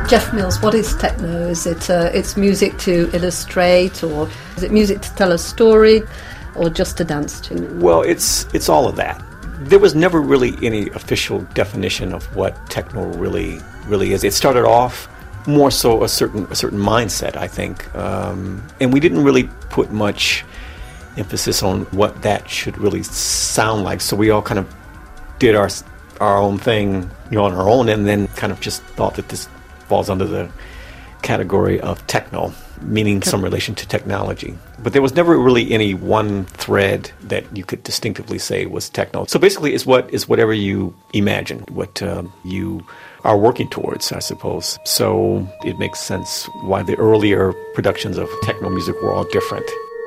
Jeff Mills, what is techno? Is it it's music to illustrate, or is it music to tell a story, or just to dance to? Well, it's all of that. There was never really any official definition of what techno really is. It started off more so a certain mindset, I think, and we didn't really put much emphasis on what that should really sound like. So we all kind of did our own thing, on our own, and then kind of just thought that this falls under the category of techno, meaning some relation to technology. But there was never really any one thread that you could distinctively say was techno. So basically it's whatever you imagine, what you are working towards, I suppose. So it makes sense why the earlier productions of techno music were all different.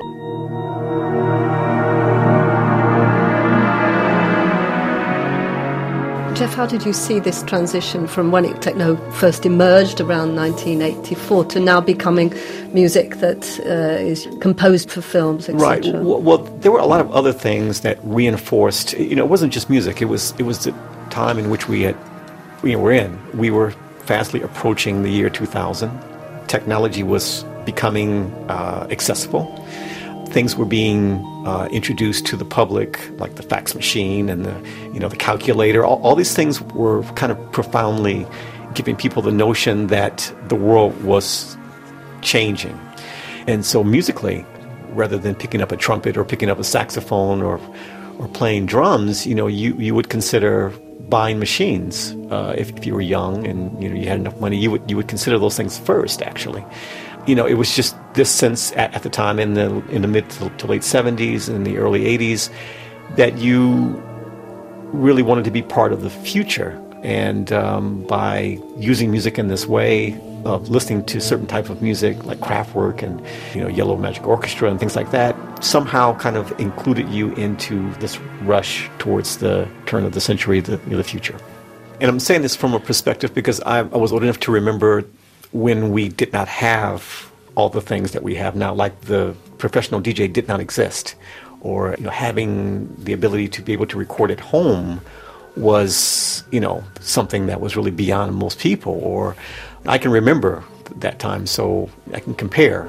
Jeff, how did you see this transition from when techno first emerged around 1984 to now becoming music that is composed for films, etc.? Right. Well, there were a lot of other things that reinforced. It wasn't just music. It was the time in which we were fastly approaching the year 2000. Technology was becoming accessible. Things were being introduced to the public, like the fax machine and the calculator. All these things were kind of profoundly giving people the notion that the world was changing. And so musically, rather than picking up a trumpet or picking up a saxophone or playing drums, you would consider buying machines. If you were young and you had enough money, you would consider those things first, actually. It was just this sense at the time in the mid to late 70s and the early 80s that you really wanted to be part of the future. And by using music in this way, of listening to certain type of music like Kraftwerk and Yellow Magic Orchestra and things like that, somehow kind of included you into this rush towards the turn of the century, the future. And I'm saying this from a perspective because I was old enough to remember when we did not have all the things that we have now, like the professional DJ did not exist, or having the ability to be able to record at home was something that was really beyond most people. Or I can remember that time, so I can compare.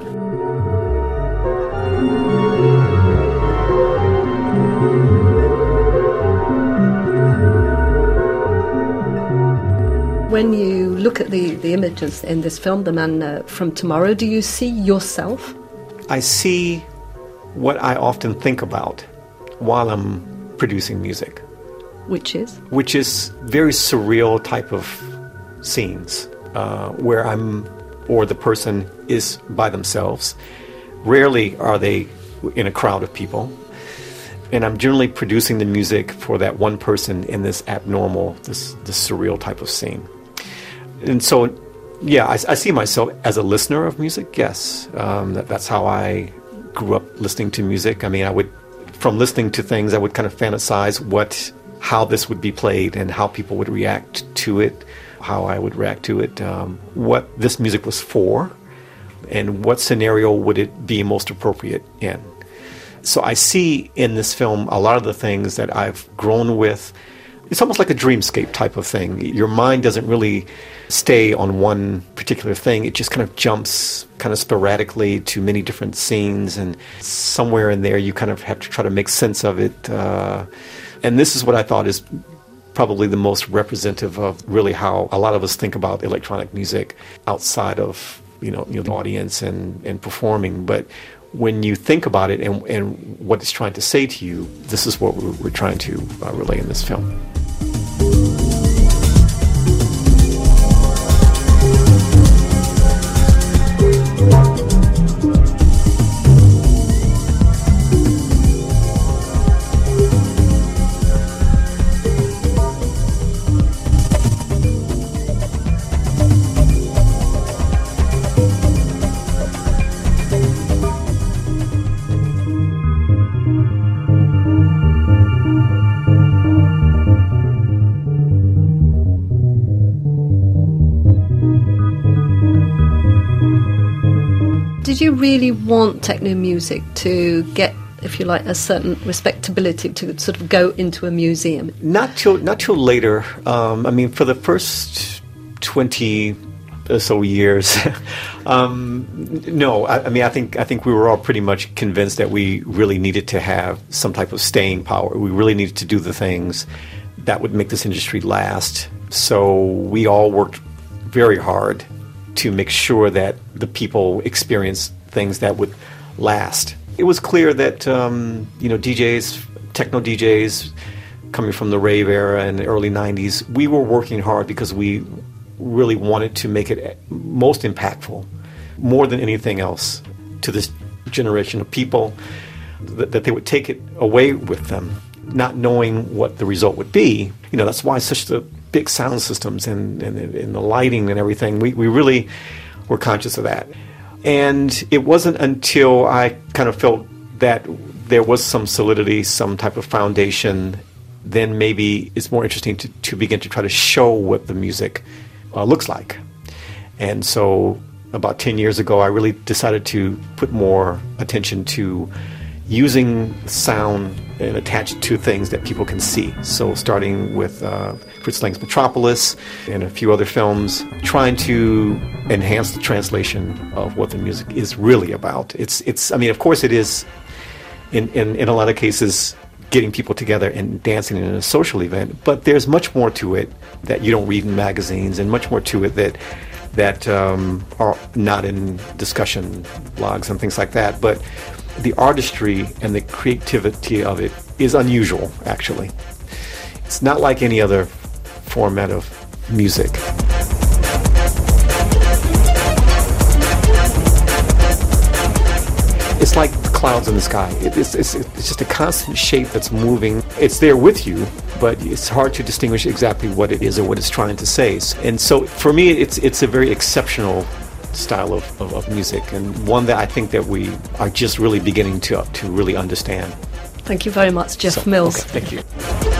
When you look at the images in this film, The Man from Tomorrow, do you see yourself? I see what I often think about while I'm producing music. Which is? Which is very surreal type of scenes where the person is by themselves. Rarely are they in a crowd of people. And I'm generally producing the music for that one person in this abnormal, this surreal type of scene. And so, yeah, I see myself as a listener of music, yes. That's how I grew up listening to music. I mean, from listening to things, I would kind of fantasize how this would be played and how people would react to it, how I would react to it, what this music was for, and what scenario would it be most appropriate in. So I see in this film a lot of the things that I've grown with. It's almost like a dreamscape type of thing. Your mind doesn't really stay on one particular thing. It just kind of jumps kind of sporadically to many different scenes, and somewhere in there you kind of have to try to make sense of it. And this is what I thought is probably the most representative of really how a lot of us think about electronic music outside of the audience and performing. But when you think about it and what it's trying to say to you, this is what we're trying to relay in this film. Did you really want techno music to get, if you like, a certain respectability to sort of go into a museum? Not till later. I mean, for the first 20 or so years. No, I mean, I think we were all pretty much convinced that we really needed to have some type of staying power. We really needed to do the things that would make this industry last. So we all worked very hard to make sure that the people experienced things that would last. It was clear that DJs, techno DJs, coming from the rave era and the early 90s, we were working hard because we really wanted to make it most impactful, more than anything else, to this generation of people, that they would take it away with them, not knowing what the result would be. That's why such the big sound systems and the lighting and everything, we really were conscious of that. And it wasn't until I kind of felt that there was some solidity, some type of foundation, then maybe it's more interesting to begin to try to show what the music looks like. And so about 10 years ago, I really decided to put more attention to using sound and attached to things that people can see. So starting with Fritz Lang's Metropolis and a few other films, trying to enhance the translation of what the music is really about. It's I mean, of course it is, in a lot of cases, getting people together and dancing in a social event, but there's much more to it that you don't read in magazines, and much more to it that are not in discussion blogs and things like that. But the artistry and the creativity of it is unusual, actually. It's not like any other format of music. It's like the clouds in the sky. It's just a constant shape that's moving. It's there with you, but it's hard to distinguish exactly what it is or what it's trying to say. And so for me, it's a very exceptional style of music, and one that I think that we are just really beginning to really understand. Thank you very much, Jeff Mills. Okay, thank you.